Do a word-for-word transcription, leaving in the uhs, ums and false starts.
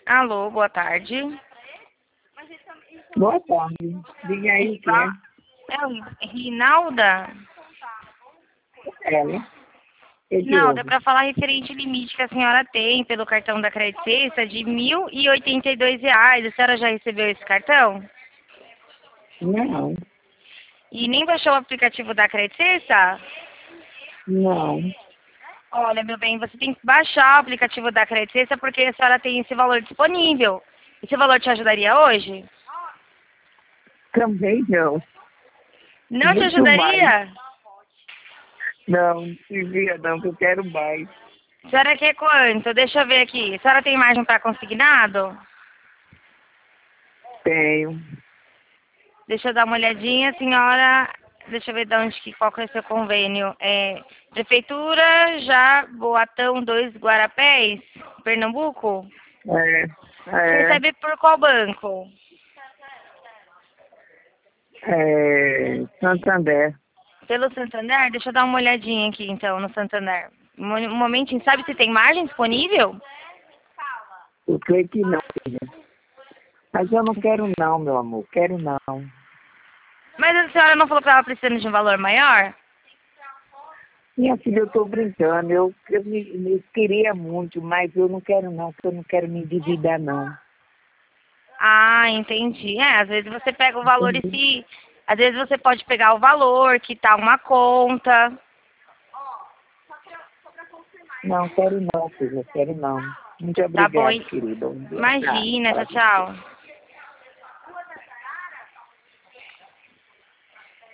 Alô, boa tarde. Boa tarde. Diga aí o que é. É o Rinalda? Ela. O que Não, dá houve? para falar referente ao limite que a senhora tem pelo cartão da Credit Sexta de mil e oitenta e dois reais. A senhora já recebeu esse cartão? Não, E nem baixou o aplicativo da Credit Sexta? não. Olha, meu bem, você tem que baixar o aplicativo da Credit Sexta porque a senhora tem esse valor disponível. Esse valor te ajudaria hoje? Também não. Não te Muito mais. ajudaria? Não, não envia não, que eu quero mais. A senhora quer quanto? Deixa eu ver aqui. A senhora tem margem para consignado? Tenho. Deixa eu dar uma olhadinha, senhora. Deixa eu ver de onde que qual que é o seu convênio. É Prefeitura, já Boatão dois Guarapés, Pernambuco. É, Você é, recebe por qual banco? é, Santander. Pelo Santander? Deixa eu dar uma olhadinha aqui então no Santander. Um mo- um momentinho, sabe se tem margem disponível? Eu creio que não, filha. Mas eu não quero não, meu amor. Quero não. Mas a senhora não falou que estava precisando de um valor maior? Minha filha, eu estou brincando. Eu, eu, me, eu queria muito, mas eu não quero não, porque eu não quero me endividar não. Ah, entendi. É, às vezes você pega o valor e se... Às vezes você pode pegar o valor que tá uma conta. Não, quero não, filha. Quero não. Muito Tá bom. obrigado, querida. Boa tarde. Imagina, tchau, Para você. tchau.